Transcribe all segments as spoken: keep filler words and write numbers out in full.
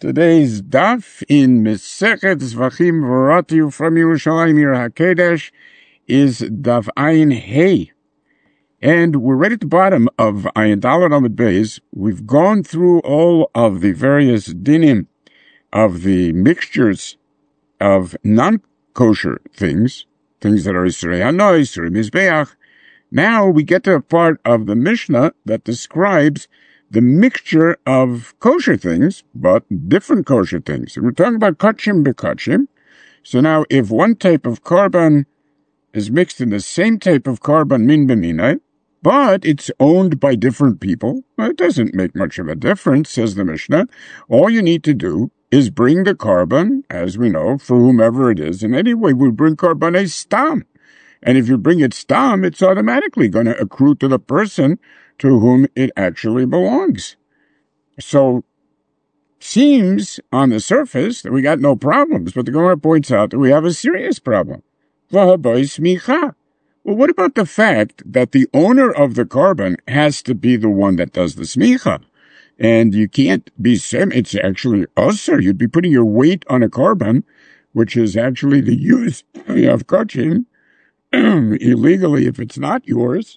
Today's daf in Mesechet Zvachim V'Ratiu from Yerushalayim Yer HaKodesh is daf Ayin Hey. And we're right at the bottom of Ayin Dalet Amud Beis. We've gone through all of the various dinim of the mixtures of non-kosher things, things that are Yisrei Hano, Yisrei Mizbeach. Now we get to a part of the Mishnah that describes the mixture of kosher things, but different kosher things. And we're talking about kachim bekachim. So now, if one type of korban is mixed in the same type of korban min b'minai, but it's owned by different people, well, it doesn't make much of a difference, says the Mishnah. All you need to do is bring the korban, as we know, for whomever it is. And anyway, we bring korban a stam. And if you bring it stam, it's automatically going to accrue to the person to whom it actually belongs. So, seems on the surface that we got no problems, but the Gemara points out that we have a serious problem. Well, what about the fact that the owner of the korban has to be the one that does the smicha? And you can't be sem, it's actually usher. You'd be putting your weight on a korban, which is actually the use of kachim, illegally if it's not yours.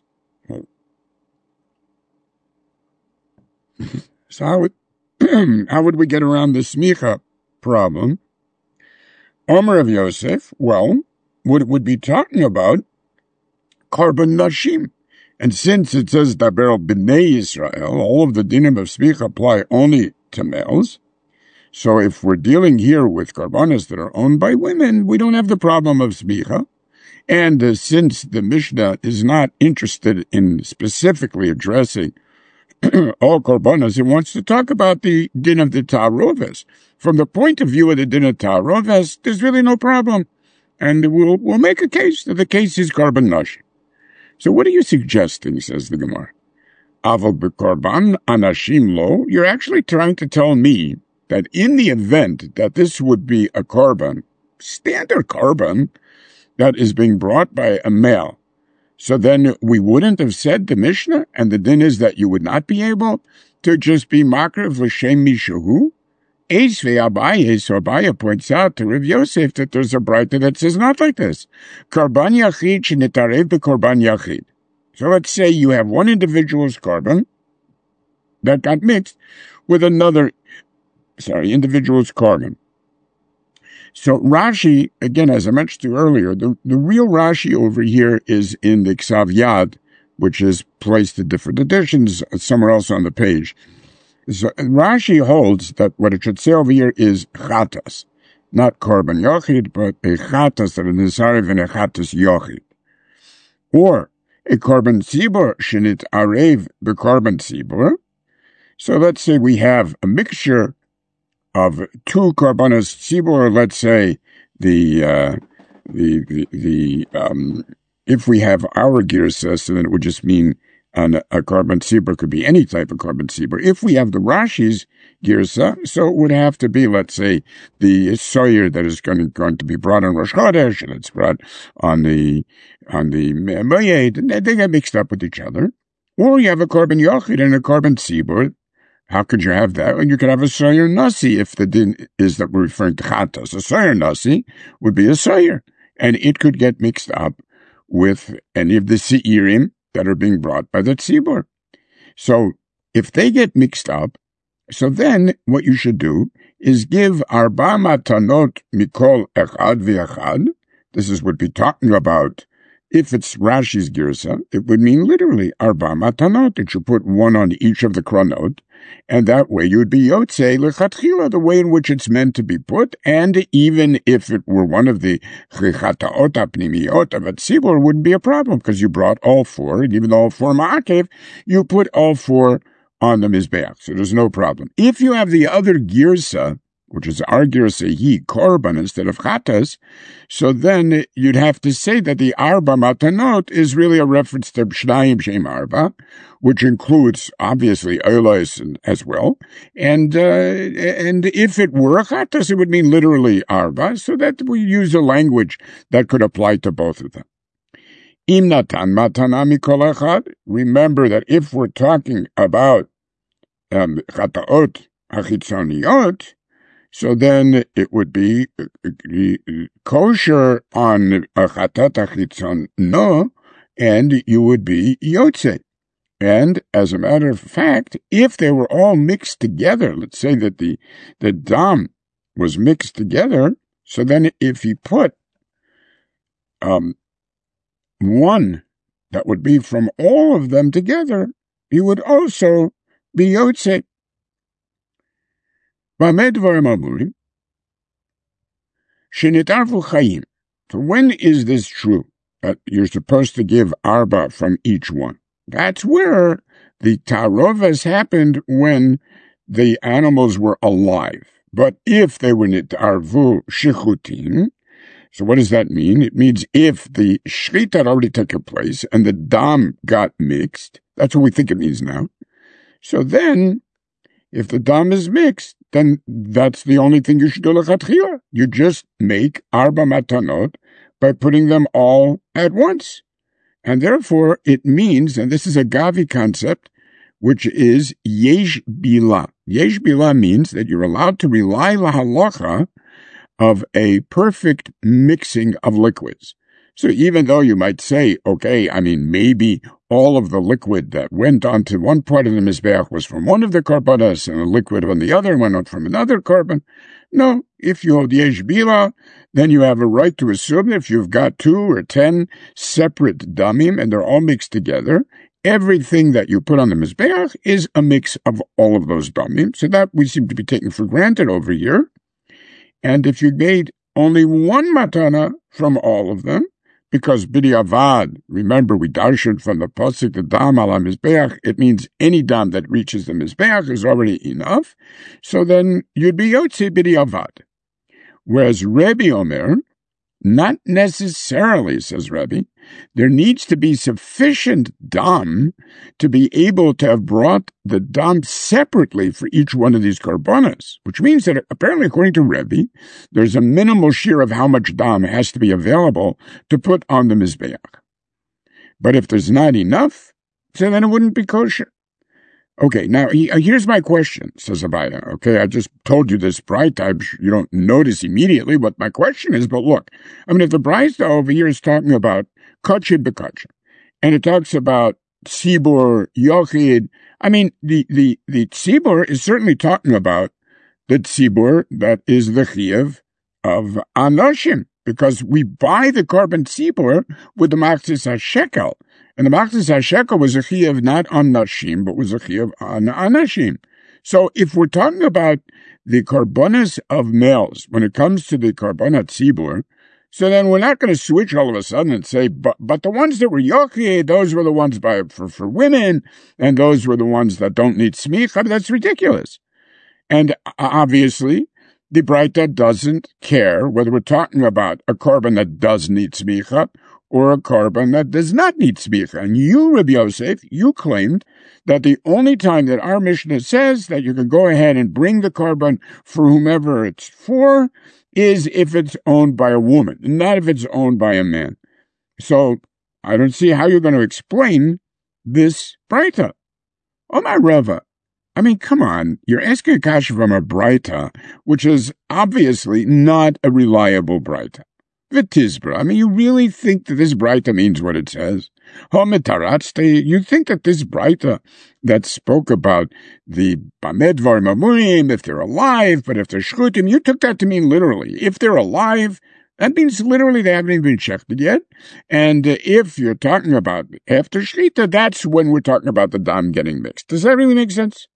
So how would, how would we get around the smicha problem? Omer of Yosef, well, what it would be talking about, korban nashim. And since it says daber b'nei Yisrael, all of the dinim of smicha apply only to males. So if we're dealing here with korbanos that are owned by women, we don't have the problem of smicha. And uh, since the Mishnah is not interested in specifically addressing all korbanos, it wants to talk about the din of the ta'aroves. From the point of view of the din of ta'aroves, there's really no problem. And we'll, we'll make a case that the case is korban nashim. So what are you suggesting, says the Gemara? Aval b'korban anashim lo, you're actually trying to tell me that in the event that this would be a korban, standard korban, that is being brought by a male, so then we wouldn't have said the Mishnah, and the din is that you would not be able to just be makar of l'shem mishahu? Eis ve'abaye, so Abaye points out to Rav Yosef that there's a braita that says not like this. Korban yachid shenitarev b'korban yachid. So let's say you have one individual's korban that got mixed with another, sorry, individual's korban. So Rashi, again, as I mentioned to you earlier, the, the real Rashi over here is in the Ksav Yad, which is placed in different editions somewhere else on the page. So Rashi holds that what it should say over here is chatas, not korban yochid, but a chatas that is nisarev and a chatas yochid. Or a korban tzibur shenit arev b'korban tzibur. So let's say we have a mixture of two korbanos tzibur, let's say the, uh, the, the, the, um, if we have our girsa, so then it would just mean an, a korban tzibur could be any type of korban tzibur. If we have the Rashi's girsa, so it would have to be, let's say, the soyer that is going to, going to be brought on Rosh Chodesh, and it's brought on the, on the Moyed, and they get mixed up with each other. Or you have a korban yochid and a korban tzibur. How could you have that? And you could have a soyer nasi if the din is that we're referring to chatas. A soyer nasi would be a soyer, and it could get mixed up with any of the seirim that are being brought by the tzibur. So if they get mixed up, so then what you should do is give arba matanot mikol echad v'echad. This is what we're talking about. If it's Rashi's girsa, it would mean literally arba matanot. It should put one on each of the kronot, and that way you would be yotzei lechatchila, the way in which it's meant to be put. And even if it were one of the chataot apnimiot of a tzibur, wouldn't be a problem because you brought all four, and even though all four ma'akev, you put all four on the mizbeach, so there's no problem. If you have the other girsa, which is our girsa he korban instead of chatas, so then you'd have to say that the arba matanot is really a reference to shnayim shem arba, which includes obviously olos as well. And uh, and if it were a chatas, it would mean literally arba, so that we use a language that could apply to both of them. Im natan matana mikol echad. Remember that if we're talking about um, chataot hachitzoniot, So then it would be kosher on a chatat achitzon no, and you would be yotze. And as a matter of fact, if they were all mixed together, let's say that the, the dam was mixed together, so then if you put um, one that would be from all of them together, you would also be yotze. B'ameh dvarim amurim, shenitarvu chayim. So when is this true, that you're supposed to give arba from each one? That's where the taroves happened when the animals were alive. But if they were nitarvu shichutim, so what does that mean? It means if the shchita had already taken place and the dam got mixed, that's what we think it means now. So then, if the dam is mixed, then that's the only thing you should do lechatchila. You just make arba matanot by putting them all at once. And therefore, it means, and this is a Gavi concept, which is yesh bila. Yesh bila means that you're allowed to rely lahalacha of a perfect mixing of liquids. So even though you might say, okay, I mean, maybe all of the liquid that went onto one part of the mizbeach was from one of the karbanos, and the liquid on the other went on from another carbon. No, if you hold yesh bila, then you have a right to assume that if you've got two or ten separate damim and they're all mixed together, everything that you put on the mizbeach is a mix of all of those damim. So that we seem to be taking for granted over here. And if you made only one matana from all of them, because b'diavad, remember we darshan from the pasuk the dam ala mizbeach, it means any dam that reaches the mizbeach is already enough. So then you'd be yotze b'diavad. Whereas Rebbe Omer, not necessarily, says Rebbe, there needs to be sufficient dam to be able to have brought the dam separately for each one of these karbonas, which means that apparently, according to Rebbe, there's a minimal share of how much dam has to be available to put on the mizbeach. But if there's not enough, so then it wouldn't be kosher. Okay, now here's my question, says Abaya. Okay, I just told you this bright. You don't notice immediately what my question is, but look, I mean, if the Braita over here is talking about kachid bekachid, and it talks about tzibur, yochid, I mean, the, the, the tzibur is certainly talking about the tzibur that is the chiyuv of anoshim, because we buy the carbon tzibur with the machzis hashekel. And the machzis hashekel was a chiyuv not on nashim, but was a chiyuv on anashim. So if we're talking about the karbonas of males, when it comes to the karbonat tzibur, so then we're not going to switch all of a sudden and say, but, but the ones that were yochid, those were the ones by, for, for women, and those were the ones that don't need smicha. I mean, that's ridiculous. And obviously, the Braita doesn't care whether we're talking about a carbon that does need smicha or a carbon that does not need smicha. And you, Rabbi Yosef, you claimed that the only time that our Mishnah says that you can go ahead and bring the carbon for whomever it's for is if it's owned by a woman, not if it's owned by a man. So I don't see how you're going to explain this Braita. Oh, my Rava. I mean, come on. You're asking a kasha from a Braita, which is obviously not a reliable Braita. V'tizbra. I mean, you really think that this Braita means what it says? Hometaratste. You think that this Braita that spoke about the b'ameh dvarim amurim, if they're alive, but if they're shchutim, you took that to mean literally. If they're alive, that means literally they haven't even been shechted yet. And if you're talking about after shchita, that's when we're talking about the dam getting mixed. Does that really make sense?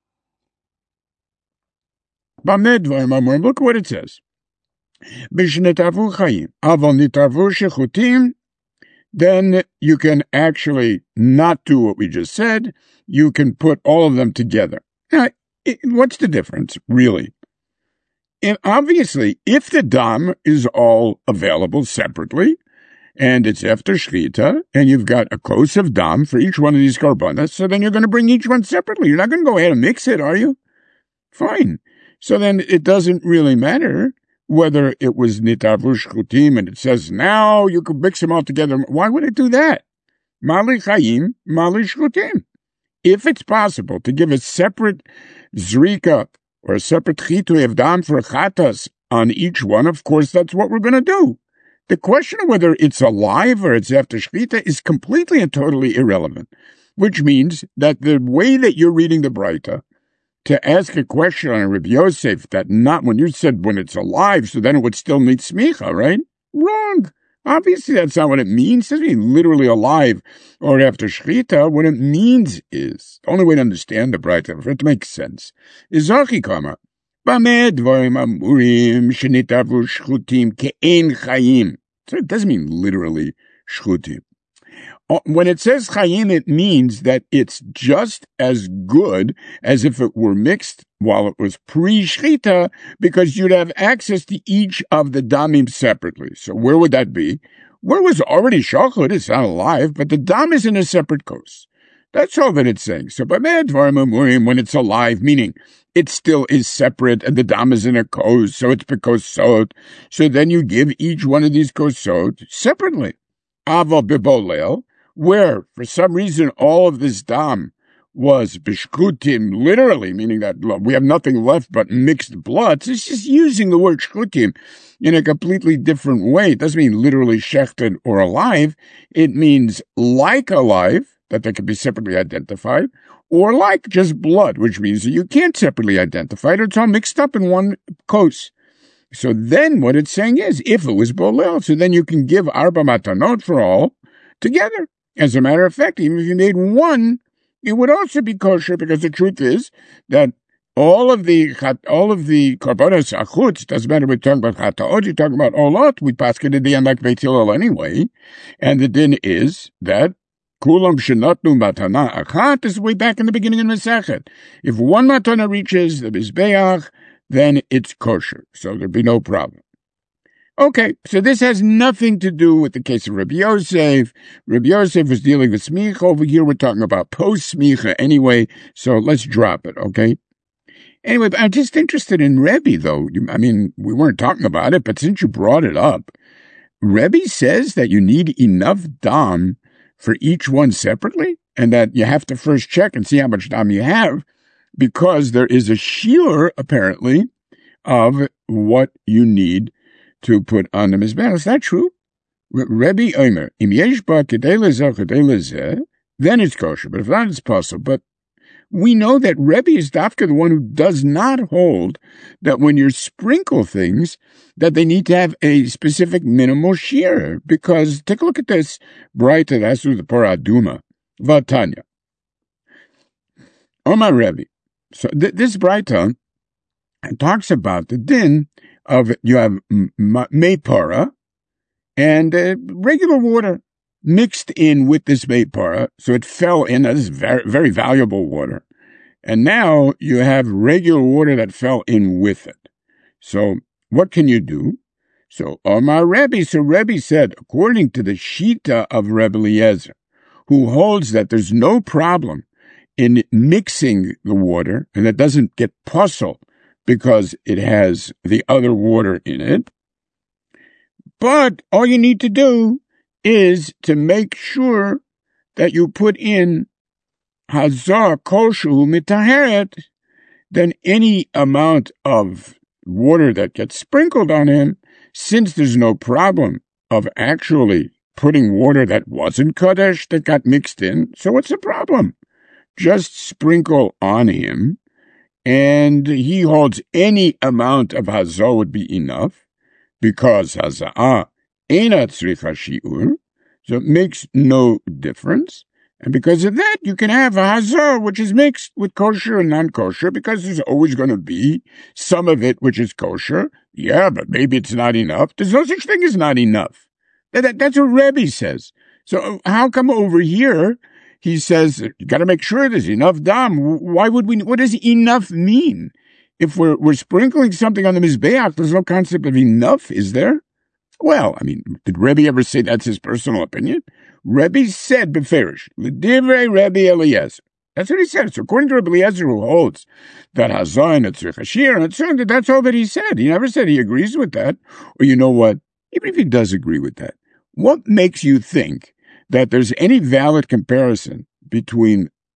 B'ameh dvarim amurim. Look at what it says. B'shnetavu chayim, avon nitavu shechutim. Then you can actually not do what we just said. You can put all of them together. Now, it, what's the difference, really? And obviously, if the dam is all available separately, and it's after shchita, and you've got a kos of dam for each one of these karbonas, so then you're going to bring each one separately. You're not going to go ahead and mix it, are you? Fine. So then it doesn't really matter whether it was nitavu shchutim, and it says now you can mix them all together. Why would it do that? Mali chayim, mali shchutim. If it's possible to give a separate zrika or a separate chitui of dam for chatas on each one, of course, that's what we're going to do. The question of whether it's alive or it's after shchita is completely and totally irrelevant, which means that the way that you're reading the Breita, to ask a question on a Rabbi Yosef that not when you said when it's alive, so then it would still need smicha, right? Wrong. Obviously, that's not what it means. It doesn't mean literally alive or after shchita. What it means is, the only way to understand the Breita, for it to make sense, is Zarchi Kama. Bameh dvarim amurim shenitavu shchutim ke'en chayim. So it doesn't mean literally shchutim. When it says chayim, it means that it's just as good as if it were mixed while it was pre-shchita, because you'd have access to each of the damim separately. So where would that be? Where it was already shachud, it's not alive, but the dam is in a separate kos. That's all that it's saying. So b'meh dvarim amurim, when it's alive, meaning it still is separate and the dam is in a kos, so it's bekosot. So then you give each one of these kosot separately. Ava bibolel, where, for some reason, all of this dam was bishkutim, literally, meaning that we have nothing left but mixed bloods. It's just using the word shkutim in a completely different way. It doesn't mean literally shechted or alive. It means like alive, that they can be separately identified, or like just blood, which means that you can't separately identify it. It's all mixed up in one kos. So then what it's saying is, if it was bolel, so then you can give arba matanot for all together. As a matter of fact, even if you made one, it would also be kosher, because the truth is that all of the all of the korbanos achutz, doesn't matter if we're talking about chataot, you're talking about olot, we pass it at the end like Beit Hillel anyway, and the din is that kulam shenatnu matana achat is way back in the beginning of Masechet. If one matana reaches the mizbeach, then it's kosher, so there'd be no problem. Okay, so this has nothing to do with the case of Rabbi Yosef. Rabbi Yosef was dealing with smicha. Over here, we're talking about post-smicha anyway, so let's drop it, okay? Anyway, I'm just interested in Rebbe, though. I mean, we weren't talking about it, but since you brought it up, Rebbe says that you need enough dam for each one separately, and that you have to first check and see how much dam you have, because there is a shiur, apparently, of what you need to put on the mizbeach. Is that true? Rebbe Omer, im yesh ba kedei lezeh kedei lezeh, then it's kosher. But if not, it's possible. But we know that Rebbe is dafka the one who does not hold that when you sprinkle things, that they need to have a specific minimal shear. Because take a look at this Breita that has to do with the Parah Aduma. Vatanya. Omar Rebbe. So th- this Breita talks about the din of you have meipara and uh, regular water mixed in with this meipara, so it fell in. This is very, very valuable water. And now you have regular water that fell in with it. So what can you do? So Omar Rebbe, so Rebbe said, according to the Shita of Rebbe Eliezer, who holds that there's no problem in mixing the water, and it doesn't get puzzle because it has the other water in it. But all you need to do is to make sure that you put in hazar koshu mitaheret, then any amount of water that gets sprinkled on him, since there's no problem of actually putting water that wasn't Kodesh that got mixed in, so what's the problem? Just sprinkle on him, and he holds any amount of hazah would be enough, because hazah eina tzricha shiur, so it makes no difference. And because of that, you can have a hazah which is mixed with kosher and non-kosher, because there's always going to be some of it which is kosher. Yeah, but maybe it's not enough. There's no such thing as not enough. That, that, that's what Rebbe says. So how come over here he says, you got to make sure there's enough dam? Why would we, what does enough mean? If we're, we're sprinkling something on the Mizbeach, there's no concept of enough, is there? Well, I mean, did Rebbe ever say that's his personal opinion? Rebbe said, beferish, l'divrei Rebbe Eliezer. That's what he said. So according to Rebbe Eliezer, who holds that hazah and tzricha shir, and so that's all that he said. He never said he agrees with that. Or you know what? Even if he does agree with that, what makes you think that there's any valid comparison between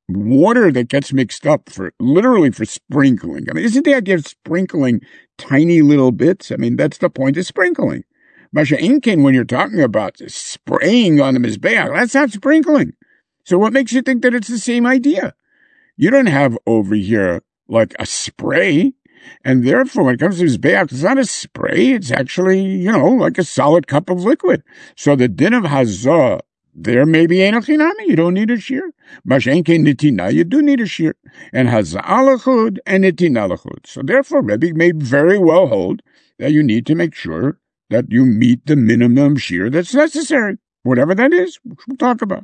water that gets mixed up for literally for sprinkling. I mean, isn't the idea of sprinkling tiny little bits? I mean, that's the point of sprinkling. Masha Inkin, when you're talking about spraying on the Mizbeach, that's not sprinkling. So what makes you think that it's the same idea? You don't have over here like a spray. And therefore, when it comes to Mizbeach, it's not a spray. It's actually, you know, like a solid cup of liquid. So the din of Hazah, there may be Ein Chinami. You don't need a shear. Mashenke Nitina, you do need a shear. And Hazah Alachud and Nitina Alachud. So therefore, Rebbe may very well hold that you need to make sure that you meet the minimum shear that's necessary. Whatever that is, which we'll talk about.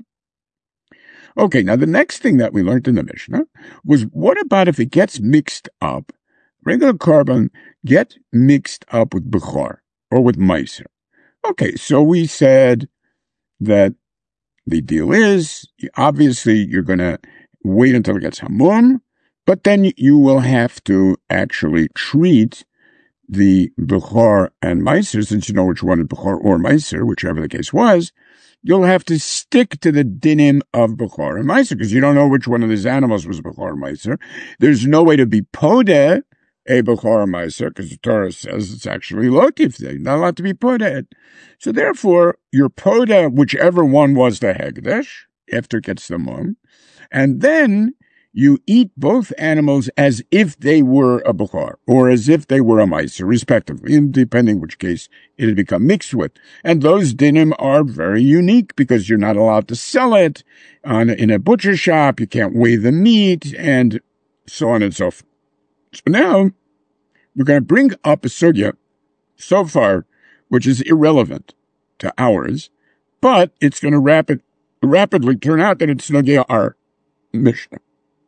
Okay, now the next thing that we learned in the Mishnah was, what about if it gets mixed up? Regular carbon get mixed up with Bechor or with Meiser. Okay, so we said that the deal is, obviously, you're going to wait until it gets Hamum, but then you will have to actually treat the Bechor and Meiser, since you know which one is Bechor or Meiser, whichever the case was. You'll have to stick to the dinim of Bechor and Meiser, because you don't know which one of these animals was Bechor or Meiser. There's no way to be podeh a Bechor Meiser, because the Torah says it's actually lo tifdeh, not allowed to be podeh. So therefore, your podeh, whichever one was the Hegdesh, after it gets the mum, and then you eat both animals as if they were a Bechor, or as if they were a Meiser, respectively, and depending which case it had become mixed with. And those dinim are very unique, because you're not allowed to sell it on, in a butcher shop, you can't weigh the meat, and so on and so forth. So now, we're going to bring up a sugya so far, which is irrelevant to ours, but it's going to rapid, rapidly turn out that it's Nogea our Mishnah.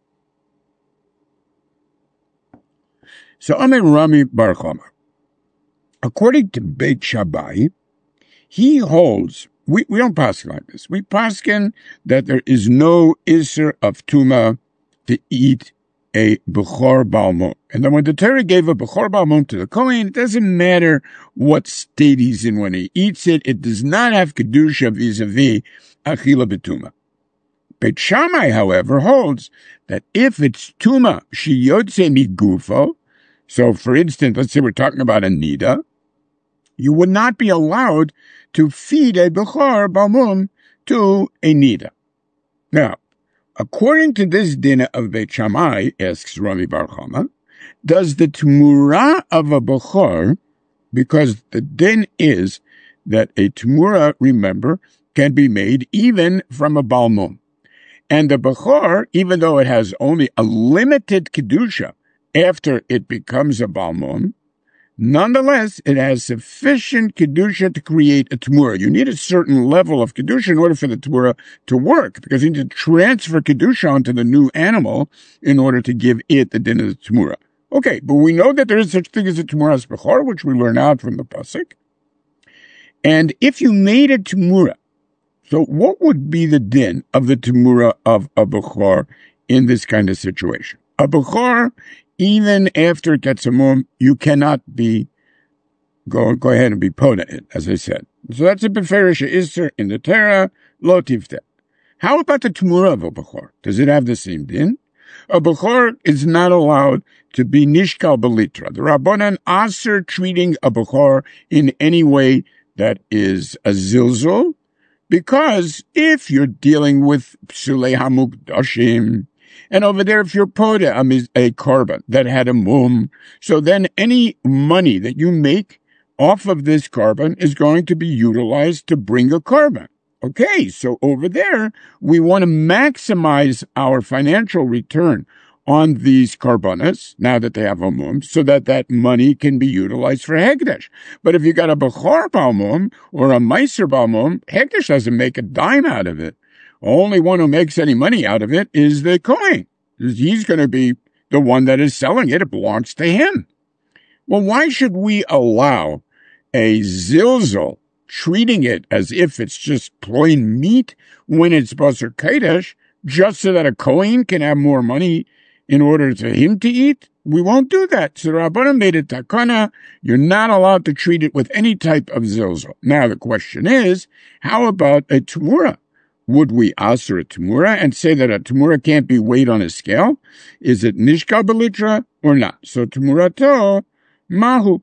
So, Amir Rami Bar Chama, according to Beit Shabai, he holds, we, we don't paskin like this, we paskin that there is no Isser of Tuma to eat a Bechor Balmum. And then when the Torah gave a Bechor Balmum to the Kohen, it doesn't matter what state he's in when he eats it. It does not have Kedusha vis-a-vis Achila Betuma. Beit Shammai, however, holds that if it's Tuma, Shiyotze Migufo, so for instance, let's say we're talking about a Nida, you would not be allowed to feed a Bechor Balmum to a Nida. Now, according to this din of Beit Shammai, asks Rami Bar Chama, does the Tmura of a Bechor, because the din is that a Tmura, remember, can be made even from a Balmum. And the Bechor, even though it has only a limited Kedusha after it becomes a Balmum, nonetheless, it has sufficient Kedusha to create a Tmura. You need a certain level of Kedusha in order for the Tmura to work, because you need to transfer Kedusha onto the new animal in order to give it the din of the Tmura. Okay, but we know that there is such thing as a Tmuras Bechor, which we learn out from the Pasuk. And if you made a Tmura, so what would be the din of the Tmura of a Bechor in this kind of situation? A Bechor, even after it gets a mum, you cannot be, go, go ahead and be poda it, as I said. So that's a Beferish Isser in the Torah, lo tiftet. How about the Tmura of a Bechor? Does it have the same din? A Bechor is not allowed to be Nishkal Belitra. The Rabbanan aser treating a Bechor in any way that is a zilzul, because if you're dealing with Psulei HaMukdashim, and over there, if you're poda a carbon that had a mum, so then any money that you make off of this carbon is going to be utilized to bring a carbon. Okay, so over there, we want to maximize our financial return on these carbonas, now that they have a mum, so that that money can be utilized for Hegdesh. But if you got a Bechor Balmum or a Meiser Balmum, Hegdesh doesn't make a dime out of it. Only one who makes any money out of it is the Kohen. He's going to be the one that is selling it. It belongs to him. Well, why should we allow a zilzal treating it as if it's just plain meat when it's Basar Kodesh, just so that a Kohen can have more money in order for him to eat? We won't do that. So the Rabbanan made it takana. You're not allowed to treat it with any type of zilzal. Now the question is, how about a Tmura? would we aser a Tamura and say that a Tamura can't be weighed on a scale? Is it Nishkal Belitra or not? So Tamurato, Mahu.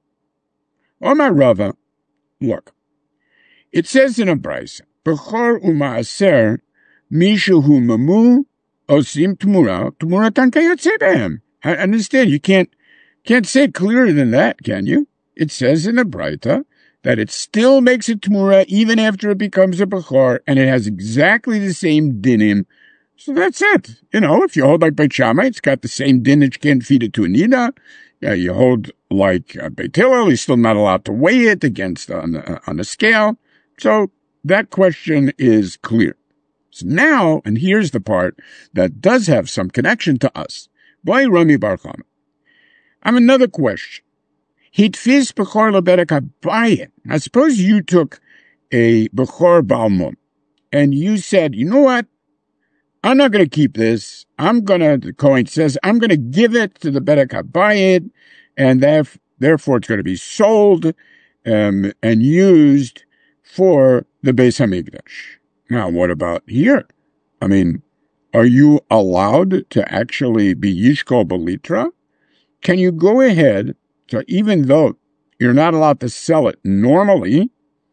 Omar Rava, look, it says in a Braisa, Bechor u'ma'aser, mishu hu mamu, osim Tamura, Tamuratan kayotze behem. I understand, you can't, can't say it clearer than that, can you? It says in the Braita that it still makes a Tamura even after it becomes a Bechor, and it has exactly the same dinim. So that's it. You know, if you hold like Beit Shammai, it's got the same din that you can't feed it to a nida. Yeah, you hold like uh, Beit Hillel, he's still not allowed to weigh it against on the, on a scale. So that question is clear. So now, and here's the part that does have some connection to us. Boy, Rami Bar Chama. I have another question. Hitfis Bechor leberek habayit. Now suppose you took a Bechor Balmum and you said, you know what? I'm not going to keep this. I'm going to, the Kohen says, I'm going to give it to the Berek HaBayit, and that, therefore it's going to be sold um, and used for the Beis HaMikdash. Now, what about here? I mean, are you allowed to actually be Yishkol Belitra? Can you go ahead, so even though you're not allowed to sell it normally,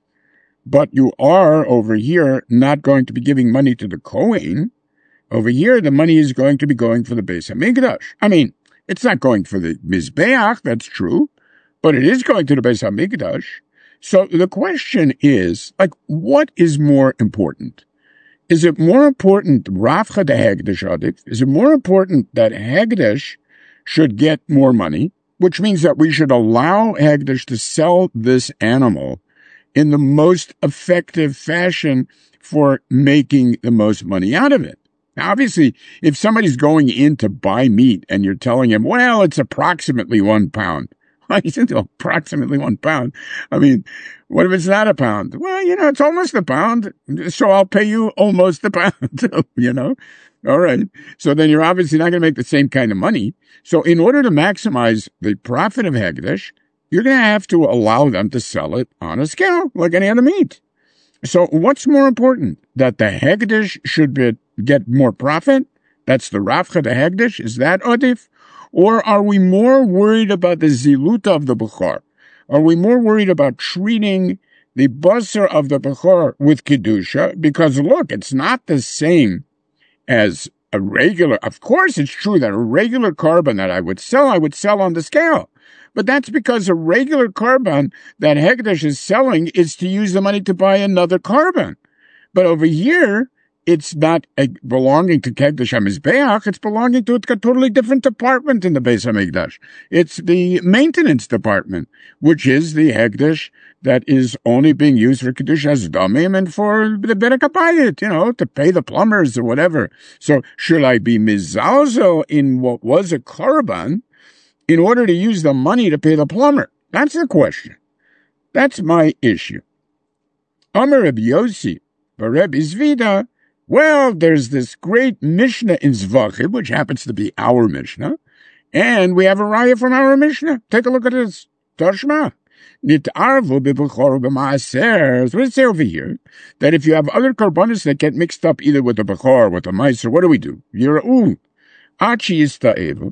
but you are over here not going to be giving money to the Kohen, over here, the money is going to be going for the Beis HaMikdash. I mean, it's not going for the Mizbeach, that's true, but it is going to the Beis HaMikdash. So the question is, like, what is more important? Is it more important, Rafcha de Hegdesh Adif? Is it more important that Hegdesh should get more money, which means that we should allow Hegdesh to sell this animal in the most effective fashion for making the most money out of it? Now, obviously, if somebody's going in to buy meat and you're telling him, well, it's approximately one pound. He said, approximately one pound. I mean, what if it's not a pound? Well, you know, it's almost a pound, so I'll pay you almost a pound, you know? All right. So then you're obviously not going to make the same kind of money. So in order to maximize the profit of Hegdesh, you're going to have to allow them to sell it on a scale like any other meat. So what's more important? That the Hegdesh should be, get more profit? That's the Rafcha de Hegdesh? Is that Odif? Or are we more worried about the Ziluta of the Bechor? Are we more worried about treating the Basar of the Bechor with Kedusha? Because look, it's not the same as a regular. Of course, it's true that a regular carbon that I would sell, I would sell on the scale. But that's because a regular carbon that Hegdesh is selling is to use the money to buy another carbon. But over here, it's not a, belonging to Hegdesh HaMizbeach, it's belonging to a totally different department in the Beis HaMikdash. It's the maintenance department, which is the Hegdesh that is only being used for Kedusha Damim and for the Berek HaBayit, you know, to pay the plumbers or whatever. So should I be mizalzel in what was a carbon in order to use the money to pay the plumber? That's the question. That's my issue. Amar Reb Yossi, Reb Izvida, well, there's this great Mishnah in Zvachim, which happens to be our Mishnah, and we have a raya from our Mishnah. Take a look at this. Tashma. Nit'arvu b'bechor b'maaser. So what does it say over here? That if you have other karbanos that get mixed up either with the bechor or with the meiser, what do we do? Yira'u. Achi yista'evu.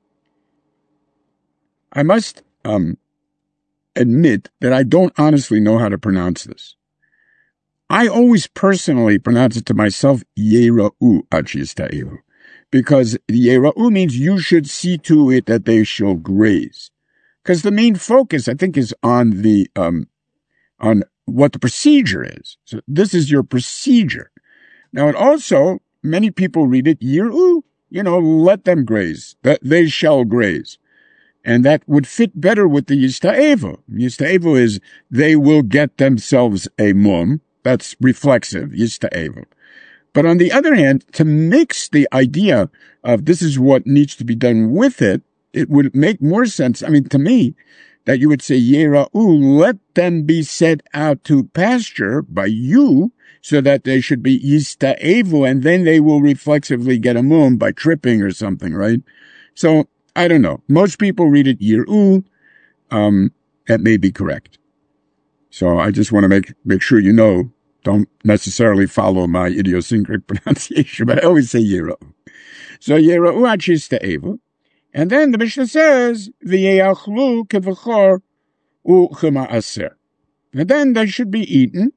I must um, admit that I don't honestly know how to pronounce this. I always personally pronounce it to myself, Yera'u Achista'ehu, because Yera'u means you should see to it that they shall graze. Because the main focus, I think, is on the um, on what the procedure is. So this is your procedure. Now, it also, many people read it, Yera'u, you know, let them graze, that they shall graze. And that would fit better with the Yista'evu. Yista'evu is they will get themselves a mum. That's reflexive, Yista'evu. But on the other hand, to mix the idea of this is what needs to be done with it, it would make more sense, I mean, to me, that you would say, Yera'u, let them be set out to pasture by you, so that they should be Yista'evu, and then they will reflexively get a mum by tripping or something, right? So, I don't know. Most people read it Yir'u. Um, that may be correct. So I just want to make, make sure you know Don't necessarily follow my idiosyncratic pronunciation, but I always say Yera'u. So Yera'u achis te'eva. And then the Mishnah says, V'ye'achlu kevachor u'chema'aser. And then they should be eaten.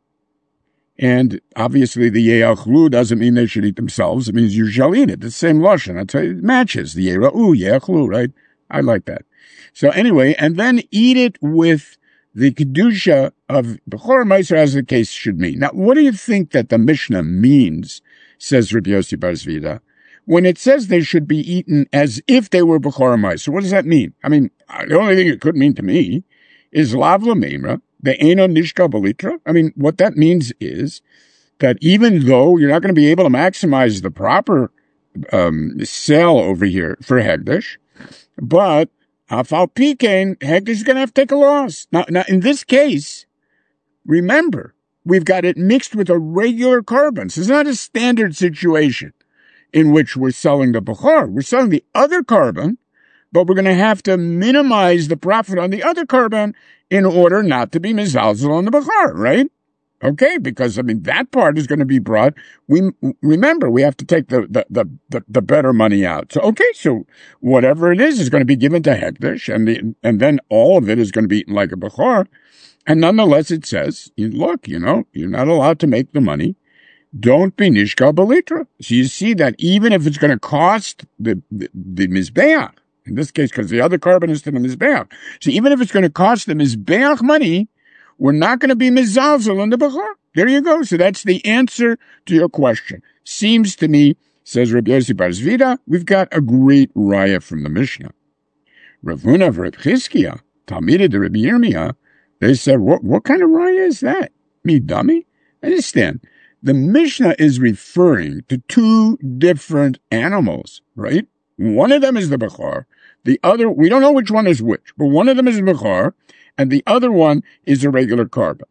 And obviously the ye'achlu doesn't mean they should eat themselves. It means you shall eat it. It's the same lashon. That's how it matches. The Yera'u, ye'achlu, right? I like that. So anyway, and then eat it with the kedusha of Bechor Meiser, as the case should mean. Now, what do you think that the Mishnah means, says Rabbi Yossi bar Zvida, when it says they should be eaten as if they were Bechor Meiser? What does that mean? I mean, the only thing it could mean to me is Lav L'Meimra, the Eino Nishka Balitra. I mean, what that means is that even though you're not going to be able to maximize the proper um, sale over here for Hegdish, but Afal Pikein, Hegdish is going to have to take a loss. Now, now, in this case, remember, we've got it mixed with a regular carbon. So it's not a standard situation in which we're selling the Bechor. We're selling the other carbon, but we're going to have to minimize the profit on the other carbon in order not to be mizalzel on the Bechor, right? Okay, because, I mean, that part is going to be brought. We remember, we have to take the, the, the, the, the better money out. So, okay, so whatever it is is going to be given to Hekdesh, and the, and then all of it is going to be eaten like a Bechor. And nonetheless, it says, look, you know, you're not allowed to make the money. Don't be Nishka Balitra. So you see that even if it's going to cost the, the, the Mizbeach, in this case, because the other carbon is to the Mizbeach. So even if it's going to cost the Mizbeach money, we're not going to be mizalzel in the Bechor. There you go. So that's the answer to your question. Seems to me, says Rabbi Yossi bar Zvida, we've got a great raya from the Mishnah. Rav Huna of Reb Chizkiah, Talmidei de Rabbi Yirmiyah, they said, what, what kind of raya is that? Me dummy? Understand. The Mishnah is referring to two different animals, right? One of them is the Bechor. The other, we don't know which one is which, but one of them is the Bechor, and the other one is a regular carbon.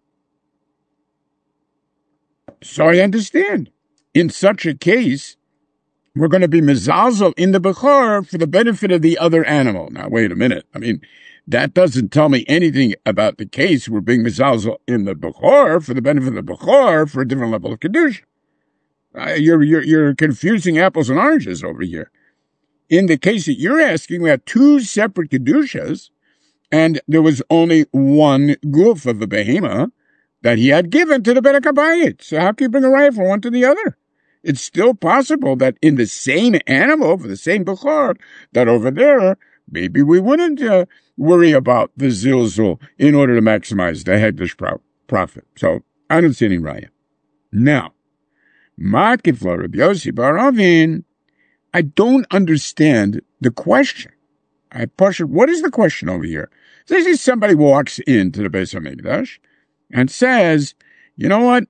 So I understand. In such a case, we're going to be mezalzel in the Bechor for the benefit of the other animal. Now, wait a minute. I mean, that doesn't tell me anything about the case we're being mezalzel in the Bechor for the benefit of the Bechor for a different level of Kedusha. Uh, you're, you're, you're confusing apples and oranges over here. In the case that you're asking, we have two separate Kedushas, and there was only one goof of the behemoth that he had given to the Bedek HaBayit. So how can you bring a raya from one to the other? It's still possible that in the same animal, for the same Bechor, that over there, maybe we wouldn't uh, worry about the zilzul in order to maximize the Hegdish pro- profit. So I don't see any raya. Now, Makifla Rabbi Yossi bar Avin, I don't understand the question. I push it. What is the question over here? So this is somebody walks into the Beis HaMikdash and says, you know what?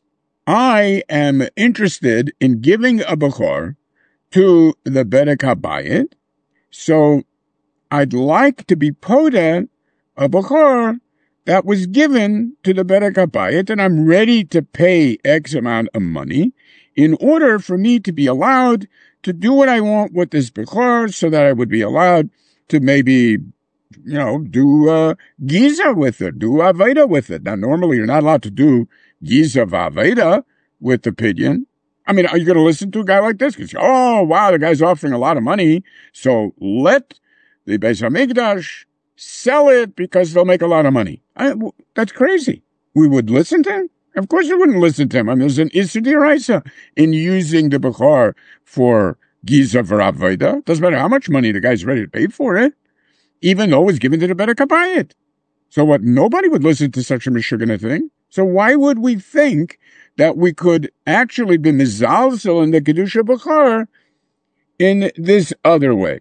I am interested in giving a Bechor to the Bedek HaBayit, so I'd like to be podeh a Bechor that was given to the Bedek HaBayit, and I'm ready to pay X amount of money in order for me to be allowed to do what I want with this Bechor, so that I would be allowed to maybe, you know, do uh, Giza with it, do Aveda with it. Now, normally you're not allowed to do Giza Aveda with the pidyon. I mean, are you going to listen to a guy like this? Because, oh, wow, the guy's offering a lot of money, so let the Beis HaMikdash sell it because they'll make a lot of money. I, that's crazy. We would listen to him? Of course we wouldn't listen to him. I mean, there's an Issur D'Oraisa in using the Bechor for Giza for Aveda. Doesn't matter how much money the guy's ready to pay for it, even though it's given to the Bedek HaBayit. So what? Nobody would listen to such a mishugana thing. So why would we think that we could actually be mizalzel in the Kedusha Bechor in this other way?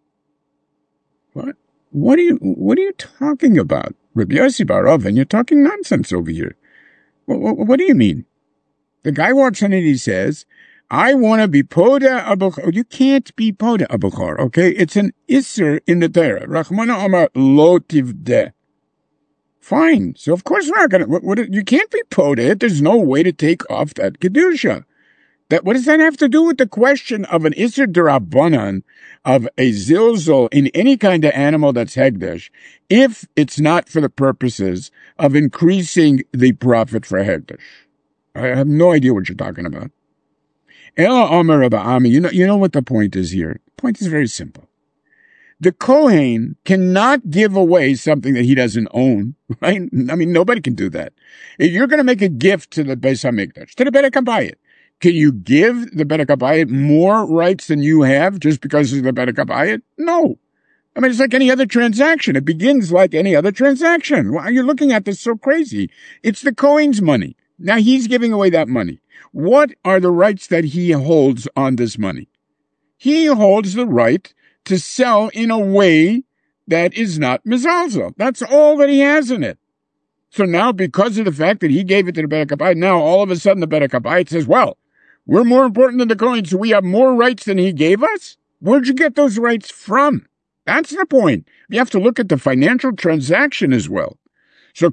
What? What are you, what are you talking about? Rabbi Yossi bar Avin, you're talking nonsense over here. What, what, what do you mean? The guy walks in and he says, I want to be podeh a Bechor. You can't be podeh a Bechor, okay? It's an Issur in the Torah. Rachmana Amar lo tivdeh. Fine. So of course we're not going to, what, what, you can't be podeh. There's no way to take off that Kedusha. That, what does that have to do with the question of an Issur D'Rabbanan of a zilzol in any kind of animal that's Hegdish, if it's not for the purposes of increasing the profit for Hegdish? I have no idea what you're talking about. Ela Omer Rabba Ami, you know, you know what the point is here? The point is very simple. The Kohen cannot give away something that he doesn't own, right? I mean, nobody can do that. If you're going to make a gift to the Beis HaMikdash, to the Bedek HaBayit, can you give the Bedek HaBayit more rights than you have just because of the Bedek HaBayit? No. I mean, it's like any other transaction. It begins like any other transaction. Why are you looking at this so crazy? It's the Kohen's money. Now he's giving away that money. What are the rights that he holds on this money? He holds the right to sell in a way that is not mizalzel. That's all that he has in it. So now, because of the fact that he gave it to the Bedek HaBayit, now all of a sudden the Bedek HaBayit says, well, we're more important than the Kohen, so we have more rights than he gave us? Where'd you get those rights from? That's the point. You have to look at the financial transaction as well. So,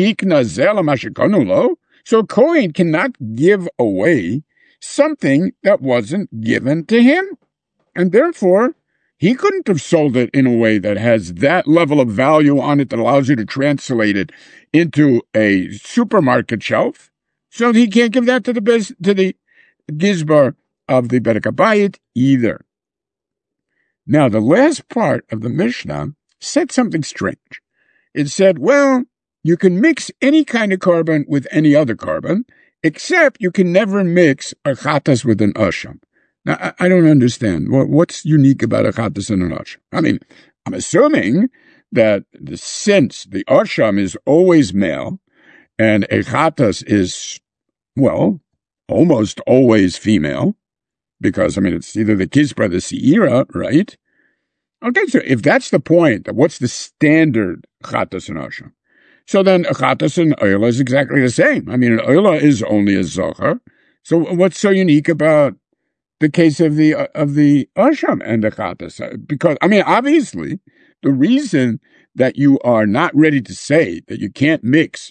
so Kohen cannot give away something that wasn't given to him. And therefore, he couldn't have sold it in a way that has that level of value on it that allows you to translate it into a supermarket shelf. So he can't give that to the to the gizbar of the Bedek HaBayit either. Now, the last part of the Mishnah said something strange. It said, well, you can mix any kind of carbon with any other carbon, except you can never mix a chatas with an asham. Now, I don't understand. What's unique about a chatas and an asham? I mean, I'm assuming that since the asham is always male and a chatas is, well, almost always female, because, I mean, it's either the kispa or the seira, right? Okay, so if that's the point, what's the standard chatas and asham? So then a chatas and oila is exactly the same. I mean, an oila is only a zohar. So what's so unique about the case of the of the asham and the chatas? Because, I mean, obviously, the reason that you are not ready to say that you can't mix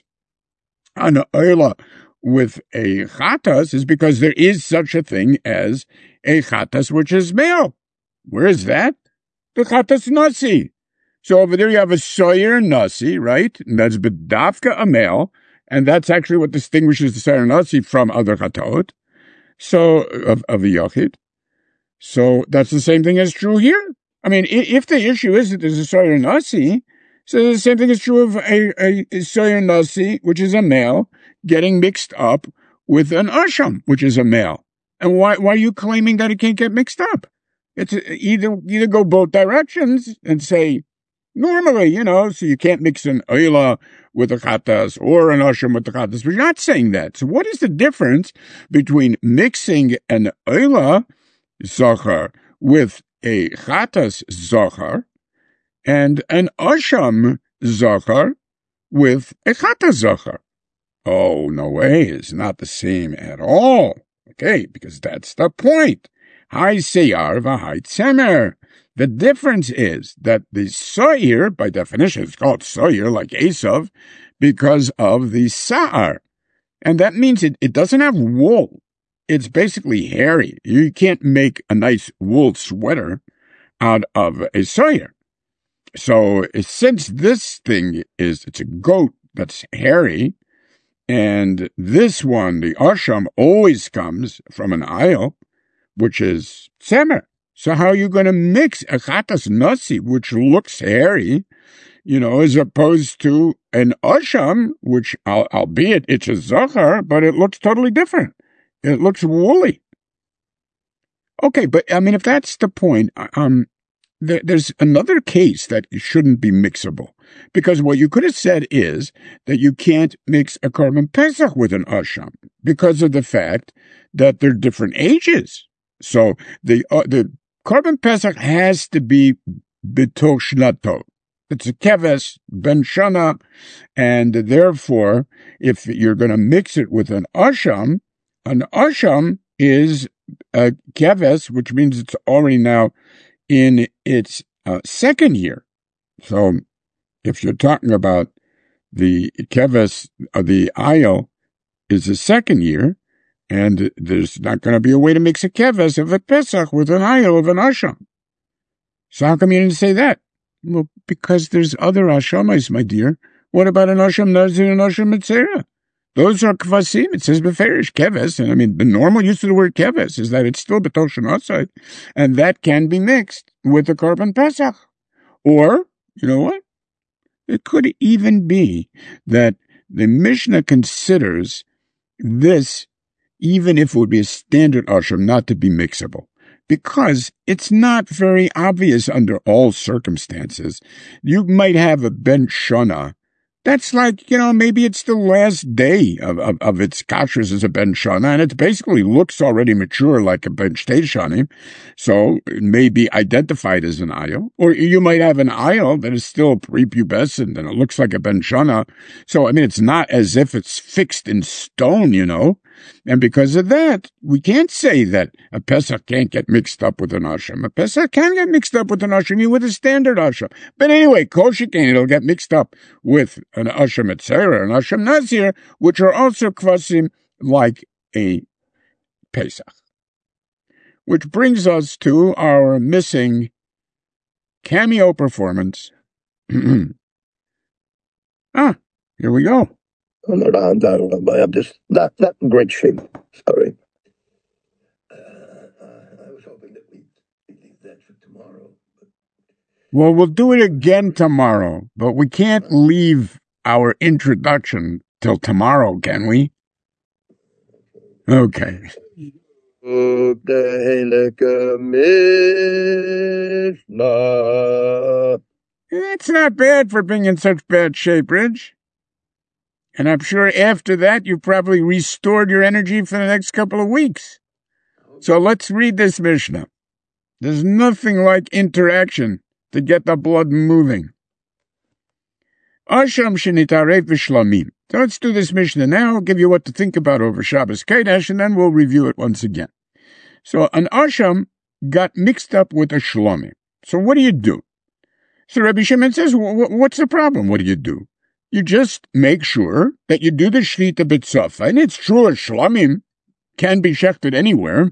an oila with a chatas is because there is such a thing as a chatas which is male. Where is that? The chatas nasi. So over there you have a soyer nasi, right? And that's bedavka a male, and that's actually what distinguishes the soyer nasi from other chatot. So of of the yochid. So that's the same thing as true here. I mean, if the issue is that there's a soyer nasi, so the same thing is true of a, a, a soyer nasi, which is a male, getting mixed up with an asham, which is a male. And why why are you claiming that it can't get mixed up? It's either either go both directions and say, normally, you know, so you can't mix an oila with a chatas or an asham with the chatas, but you're not saying that. So what is the difference between mixing an oila zohar with a chatas zohar and an asham zohar with a chatas zohar? Oh, no way. It's not the same at all. Okay, because that's the point. Hai seyar v'hai tzemer. The difference is that the soyer, by definition, is called soyer, like Esav, because of the sa'ar. And that means it, it doesn't have wool. It's basically hairy. You can't make a nice wool sweater out of a soyer. So since this thing is, it's a goat that's hairy, and this one, the asham, always comes from an aisle, which is tzemer. So how are you going to mix a chatas nasi, which looks hairy, you know, as opposed to an asham, which, albeit it's a zohar, but it looks totally different. It looks woolly. Okay, but I mean, if that's the point, um, there, there's another case that it shouldn't be mixable. Because what you could have said is that you can't mix a Korban Pesach with an asham because of the fact that they're different ages. So the uh, the Korban Pesach has to be b'toch shnato. It's a keves ben shana, and therefore, if you're going to mix it with an asham, an asham is a keves, which means it's already now in its uh, second year. So if you're talking about the keves, uh, the ayil is the second year, and there's not going to be a way to mix a keves of a Pesach with an ayil of an asham. So how come you didn't say that? Well, because there's other ashamas, my dear. What about an asham nazir and asham mitzera? Those are kvasim. It says beferish keves, and I mean the normal use of the word keves is that it's still betoshen outside, and that can be mixed with the korban pesach. Or you know what? It could even be that the Mishnah considers this, even if it would be a standard asham, not to be mixable, because it's not very obvious under all circumstances. You might have a ben shana. That's like, you know, maybe it's the last day of, of, of its kashrus as a ben shana, and it basically looks already mature like a ben shtei shanim, so it may be identified as an ayil. Or you might have an ayil that is still prepubescent, and it looks like a ben shana. So, I mean, it's not as if it's fixed in stone, you know. And because of that, we can't say that a Pesach can't get mixed up with an Asham. A Pesach can get mixed up with an Asham, even with a standard Asham. But anyway, Kol Shekain, it'll get mixed up with an Asham Etzera, an Asham Nazir, which are also kvasim like a Pesach. Which brings us to our missing cameo performance. ah, here we go. I'm around, I'm just not, not in great shape. Sorry. Uh, I was hoping that we leave that for tomorrow. But... Well, we'll do it again tomorrow, but we can't leave our introduction till tomorrow, can we? Okay. That's not bad for being in such bad shape, Ridge. And I'm sure after that, you've probably restored your energy for the next couple of weeks. So let's read this Mishnah. There's nothing like interaction to get the blood moving. Asham shenitarev v'shlamim. So let's do this Mishnah now. I'll give you what to think about over Shabbos Kodesh, and then we'll review it once again. So an Asham got mixed up with a shlamim. So what do you do? So Rabbi Shimon says, what's the problem? What do you do? You just make sure that you do the Shlita B'Tzofa. And it's true, a Shlamim can be shechted anywhere,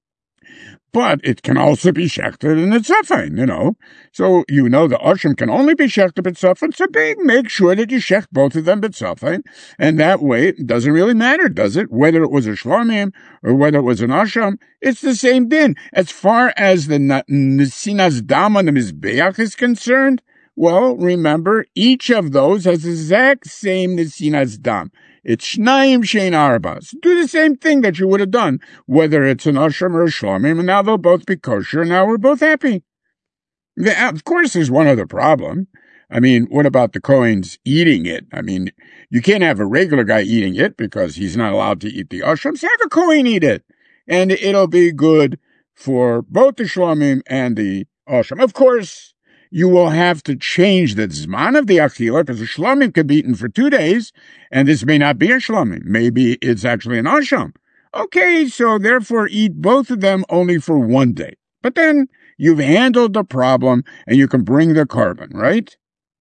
but it can also be shechted in the Tzafin, you know. So you know the Asham can only be shechted B'Tzafin, so make sure that you shecht both of them B'Tzafin, and that way it doesn't really matter, does it? Whether it was a Shlamim or whether it was an Asham, it's the same din. As far as the Nesinas Dam on the Mizbeach is concerned, well, remember, each of those has the exact same Nesinas Dam. It's Shnayim Shein Arba. So do the same thing that you would have done, whether it's an Asham or a Shlamim, and now they'll both be kosher, and now we're both happy. Of course, there's one other problem. I mean, what about the Kohen's eating it? I mean, you can't have a regular guy eating it because he's not allowed to eat the Asham, so have a Kohen eat it, and it'll be good for both the Shlamim and the Asham. Of course, you will have to change the zman of the achila, because a shlamim could be eaten for two days, and this may not be a shlamim. Maybe it's actually an asham. Okay, so therefore eat both of them only for one day. But then you've handled the problem, and you can bring the korban, right?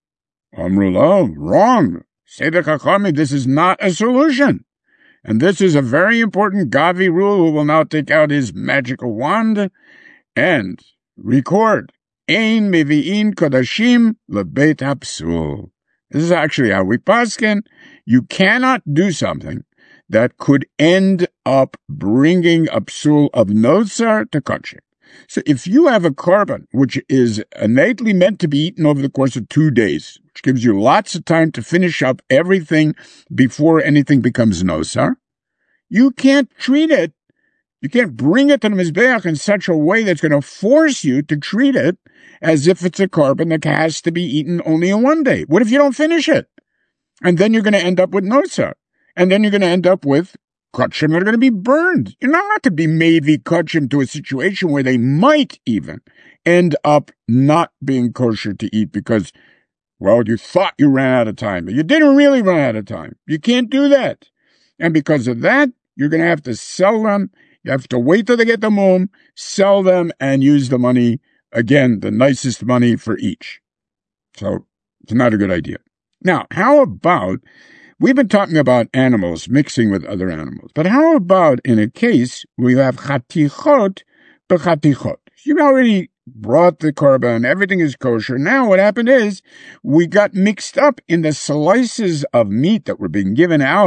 Amrullah, wrong. Say the chachami, this is not a solution. And this is a very important Gavi rule who will now take out his magical wand and record. Ein mevi'in kodashim lebeit hapsul. This is actually how we paskin. You cannot do something that could end up bringing a psul of nosar to kachim. So if you have a korban which is innately meant to be eaten over the course of two days, which gives you lots of time to finish up everything before anything becomes nosar, you can't treat it. You can't bring it to the Mizbeach in such a way that's going to force you to treat it as if it's a korban that has to be eaten only in one day. What if you don't finish it? And then you're going to end up with nosar. And then you're going to end up with kachim that are going to be burned. You're not allowed to be maybe kachim to a situation where they might even end up not being kosher to eat because, well, you thought you ran out of time, but you didn't really run out of time. You can't do that. And because of that, you're going to have to sell them. You have to wait till they get them home, sell them, and use the money, again, the nicest money for each. So it's not a good idea. Now, how about, we've been talking about animals mixing with other animals, but how about in a case where you have chatichot b'chatichot? You've already brought the korban, everything is kosher. Now what happened is we got mixed up in the slices of meat that were being given out.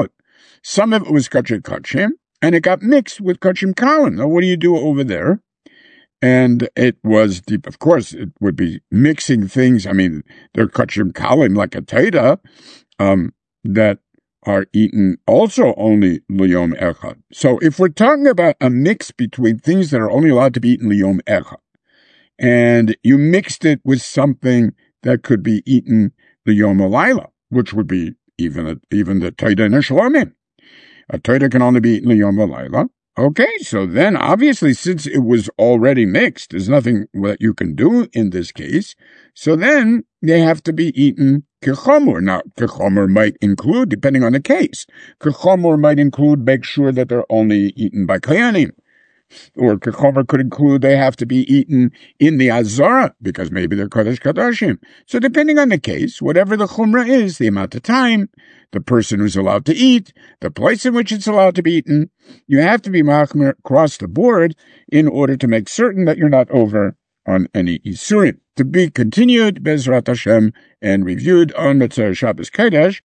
some of it was kachim kachim, and it got mixed with kachim kalim. Now, what do you do over there? And it was deep. Of course, it would be mixing things. I mean, they're kachim kalim like a taita um, that are eaten also only liyom echad. So if we're talking about a mix between things that are only allowed to be eaten liyom echad, and you mixed it with something that could be eaten liyom olayla, which would be even a, even the taita neshlamim. A taita can only be eaten liyom olayla. Okay, so then obviously since it was already mixed, there's nothing that you can do in this case. So then they have to be eaten kechomor. Now, kechomor might include, depending on the case, kechomor might include make sure that they're only eaten by kohanim. Or kechomor could include they have to be eaten in the azara, because maybe they're kodesh kadashim. So depending on the case, whatever the chumrah is, the amount of time, the person who's allowed to eat, the place in which it's allowed to be eaten, you have to be machmir across the board in order to make certain that you're not over on any isurim. To be continued, Bezrat Hashem, and reviewed on Mitzvah Shabbos Kodesh,